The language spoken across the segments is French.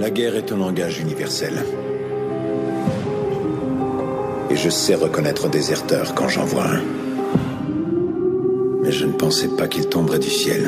La guerre est un langage universel. Et je sais reconnaître un déserteur quand j'en vois un. Mais je ne pensais pas qu'il tomberait du ciel.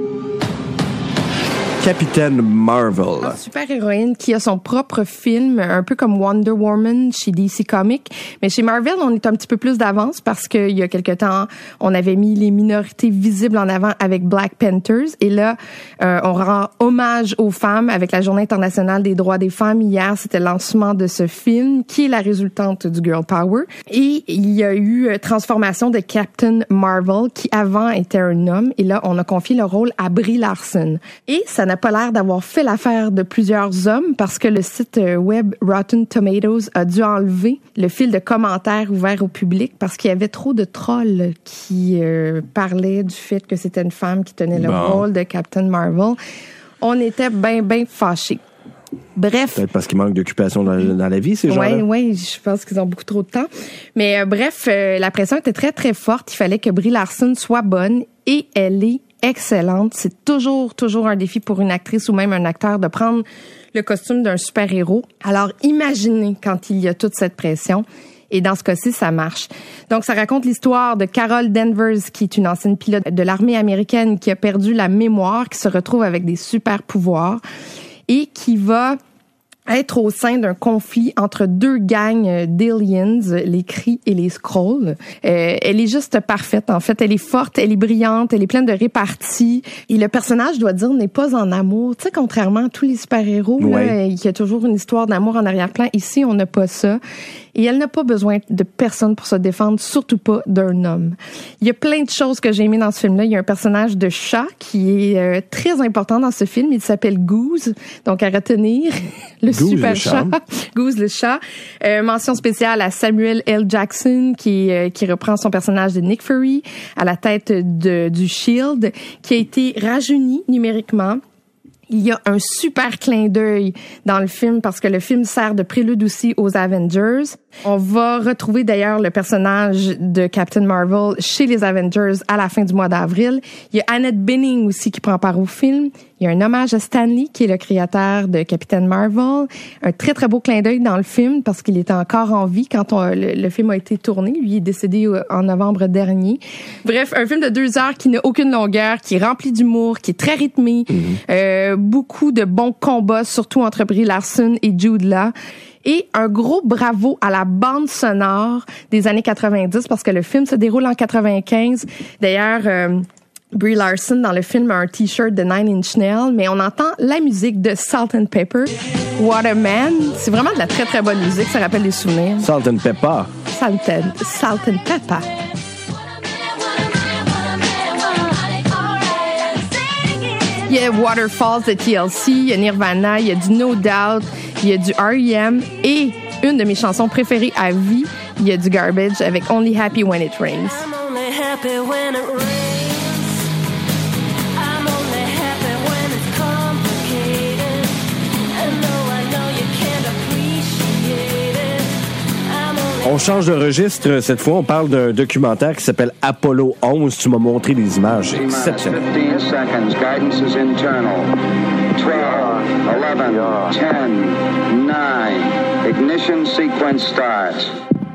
Capitaine Marvel. Une super-héroïne qui a son propre film, un peu comme Wonder Woman chez DC Comics. Mais chez Marvel, on est un petit peu plus d'avance parce qu'il y a quelque temps, on avait mis les minorités visibles en avant avec Black Panthers. Et là, on rend hommage aux femmes avec la Journée internationale des droits des femmes. Hier, c'était le lancement de ce film qui est la résultante du Girl Power. Et il y a eu transformation de Captain Marvel qui avant était un homme. Et là, on a confié le rôle à Brie Larson. Et ça n'a pas l'air d'avoir fait l'affaire de plusieurs hommes parce que le site web Rotten Tomatoes a dû enlever le fil de commentaires ouvert au public parce qu'il y avait trop de trolls qui parlaient du fait que c'était une femme qui tenait le rôle de Captain Marvel. On était ben fâchés. Bref. Peut-être parce qu'il manque d'occupation dans la vie, ces gens-là. Oui, je pense qu'ils ont beaucoup trop de temps. Mais bref, la pression était très, très forte. Il fallait que Brie Larson soit bonne et elle est excellente. C'est toujours un défi pour une actrice ou même un acteur de prendre le costume d'un super-héros. Alors, imaginez quand il y a toute cette pression. Et dans ce cas-ci, ça marche. Donc, ça raconte l'histoire de Carol Danvers, qui est une ancienne pilote de l'armée américaine qui a perdu la mémoire, qui se retrouve avec des super-pouvoirs et qui va être au sein d'un conflit entre deux gangs d'aliens, les Kree et les Skrulls. Elle est juste parfaite, en fait. Elle est forte, elle est brillante, elle est pleine de réparties. Et le personnage, je dois dire, n'est pas en amour. Tu sais, contrairement à tous les super-héros, là, il y a toujours une histoire d'amour en arrière-plan. Ici, on n'a pas ça. Et elle n'a pas besoin de personne pour se défendre, surtout pas d'un homme. Il y a plein de choses que j'ai aimées dans ce film-là. Il y a un personnage de chat qui est très important dans ce film. Il s'appelle Goose, donc à retenir. Le Goose, super le chat. Goose le chat. Mention spéciale à Samuel L. Jackson qui reprend son personnage de Nick Fury à la tête du Shield, qui a été rajeuni numériquement. Il y a un super clin d'œil dans le film parce que le film sert de prélude aussi aux Avengers. On va retrouver d'ailleurs le personnage de Captain Marvel chez les Avengers à la fin du mois d'avril. Il y a Annette Bening aussi qui prend part au film. Il y a un hommage à Stan Lee qui est le créateur de Captain Marvel. Un très très beau clin d'œil dans le film parce qu'il était encore en vie quand le film a été tourné. Lui est décédé en novembre dernier. Bref, un film de 2 heures qui n'a aucune longueur, qui est rempli d'humour, qui est très rythmé. Beaucoup de bons combats, surtout entre Brie Larson et Jude Law. Et un gros bravo à la bande sonore des années 90 parce que le film se déroule en 95. D'ailleurs, Brie Larson dans le film a un t-shirt de Nine Inch Nails, mais on entend la musique de Salt and Pepper, What a Man. C'est vraiment de la très très bonne musique, ça rappelle des souvenirs. Salt and Pepper. Salt and Pepper. Il y a Waterfalls de TLC, il y a Nirvana, il y a du No Doubt, il y a du R.E.M. et une de mes chansons préférées à vie, il y a du Garbage avec Only Happy When It Rains. I'm only happy when it rains. I'm only happy when it's complicated. And though I know you can't appreciate it. On change de registre cette fois. On parle d'un documentaire qui s'appelle Apollo 11. Tu m'as montré des images exceptionnelles. 15 seconds. Guidance is internal. 12, 11, 10, 9. Ignition sequence starts.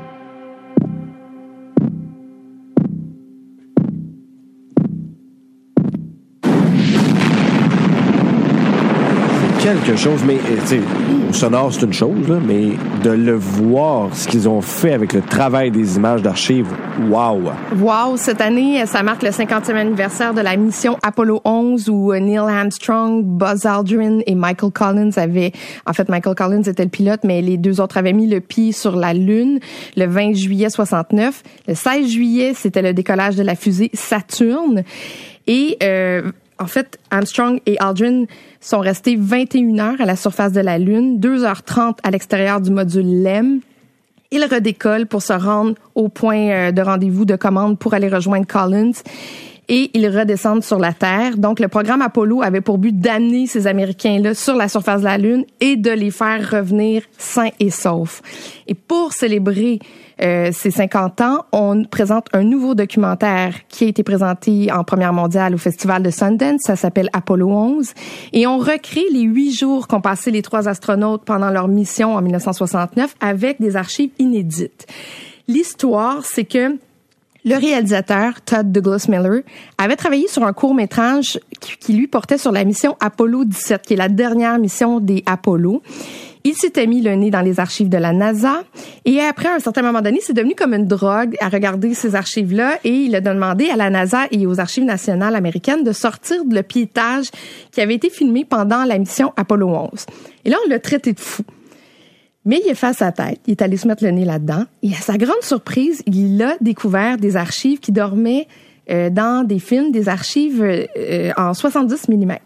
Quelque chose, mais tu sais, au sonore, c'est une chose, là, mais de le voir, ce qu'ils ont fait avec le travail des images d'archives, wow! Wow! Cette année, ça marque le 50e anniversaire de la mission Apollo 11 où Neil Armstrong, Buzz Aldrin et Michael Collins Michael Collins était le pilote, mais les deux autres avaient mis le pied sur la Lune le 20 juillet 69. Le 16 juillet, c'était le décollage de la fusée Saturn. Et en fait, Armstrong et Aldrin sont restés 21 heures à la surface de la Lune, 2h30 à l'extérieur du module LEM. Ils redécollent pour se rendre au point de rendez-vous de commande pour aller rejoindre Collins. et ils redescendent sur la Terre. Donc, le programme Apollo avait pour but d'amener ces Américains-là sur la surface de la Lune et de les faire revenir sains et saufs. Et pour célébrer ces 50 ans, on présente un nouveau documentaire qui a été présenté en première mondiale au Festival de Sundance. Ça s'appelle Apollo 11. Et on recrée les 8 jours qu'ont passé les 3 astronautes pendant leur mission en 1969 avec des archives inédites. L'histoire, c'est que le réalisateur, Todd Douglas Miller, avait travaillé sur un court-métrage qui lui portait sur la mission Apollo 17, qui est la dernière mission des Apollo. Il s'était mis le nez dans les archives de la NASA et après, à un certain moment donné, c'est devenu comme une drogue à regarder ces archives-là et il a demandé à la NASA et aux archives nationales américaines de sortir le piétage qui avait été filmé pendant la mission Apollo 11. Et là, on l'a traité de fou. Mais il a fait à sa tête, il est allé se mettre le nez là-dedans et à sa grande surprise, il a découvert des archives qui dormaient dans des films, des archives en 70 mm.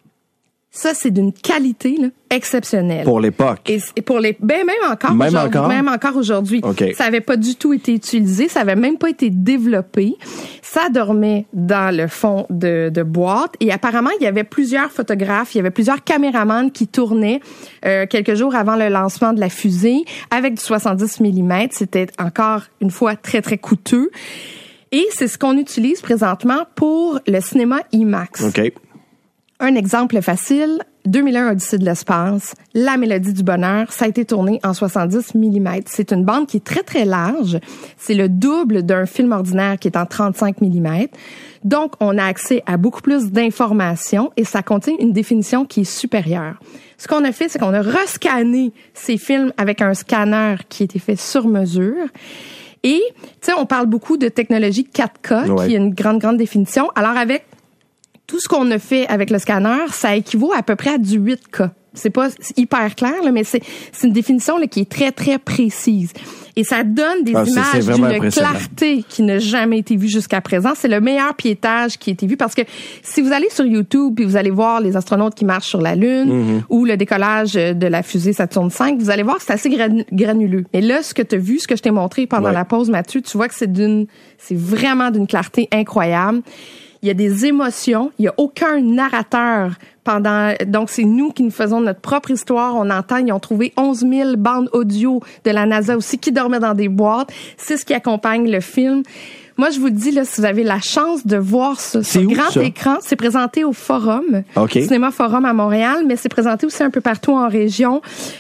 Ça, c'est d'une qualité là, exceptionnelle. Pour l'époque. Et pour les même encore même aujourd'hui. encore? Même encore aujourd'hui. Okay. Ça avait pas du tout été utilisé, ça avait même pas été développé. Ça dormait dans le fond de boîte et apparemment, il y avait plusieurs photographes, il y avait plusieurs caméramans qui tournaient quelques jours avant le lancement de la fusée avec du 70 mm. C'était encore une fois très, très coûteux. Et c'est ce qu'on utilise présentement pour le cinéma IMAX. OK. Un exemple facile, 2001 Odyssée de l'espace, La Mélodie du bonheur, ça a été tourné en 70 mm. C'est une bande qui est très, très large. C'est le double d'un film ordinaire qui est en 35 mm. Donc, on a accès à beaucoup plus d'informations et ça contient une définition qui est supérieure. Ce qu'on a fait, c'est qu'on a rescanné ces films avec un scanner qui a été fait sur mesure. Et, tu sais, on parle beaucoup de technologie 4K, qui est une grande, grande définition. Alors, avec tout ce qu'on a fait avec le scanner, ça équivaut à peu près à du 8K. C'est pas hyper clair, là, mais c'est une définition là, qui est très, très précise. Et ça donne des images d'une clarté qui n'a jamais été vue jusqu'à présent. C'est le meilleur piétage qui a été vu parce que si vous allez sur YouTube et vous allez voir les astronautes qui marchent sur la Lune ou le décollage de la fusée Saturne V, vous allez voir que c'est assez granuleux. Mais là, ce que tu as vu, ce que je t'ai montré pendant la pause, Mathieu, tu vois que c'est vraiment d'une clarté incroyable. Il y a des émotions, il y a aucun narrateur donc c'est nous qui nous faisons notre propre histoire. On entend, ils ont trouvé 11 000 bandes audio de la NASA aussi qui dormaient dans des boîtes. C'est ce qui accompagne le film. Moi, je vous dis, là, si vous avez la chance de voir ça sur grand écran, c'est présenté au Forum, Cinéma Forum à Montréal, mais c'est présenté aussi un peu partout en région.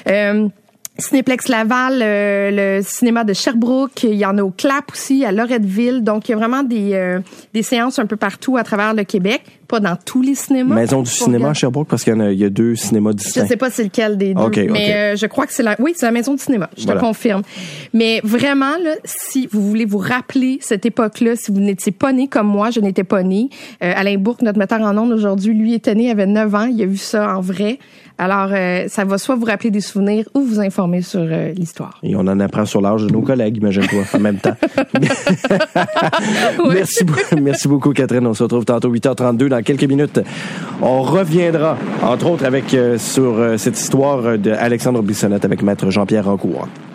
Cinéplex Laval, le cinéma de Sherbrooke, il y en a au Clap aussi, à Loretteville. Donc, il y a vraiment des séances un peu partout à travers le Québec. Pas dans tous les cinémas. Maison du cinéma à Sherbrooke, parce qu'il y a 2 cinémas distincts. Je sais pas c'est lequel des deux, mais je crois que c'est c'est la Maison du cinéma, je te confirme. Mais vraiment, là, si vous voulez vous rappeler cette époque-là, si vous n'étiez pas né comme moi, je n'étais pas né. Alain Bourque, notre metteur en ondes aujourd'hui, lui était né, il avait 9 ans, il a vu ça en vrai. Alors, ça va soit vous rappeler des souvenirs ou vous informer sur l'histoire. Et on en apprend sur l'âge de nos collègues, imagine-toi, en même temps. Merci beaucoup, Catherine. On se retrouve tantôt 8h32 dans quelques minutes. On reviendra, entre autres, sur cette histoire d'Alexandre Bissonnette avec Maître Jean-Pierre Rancourt.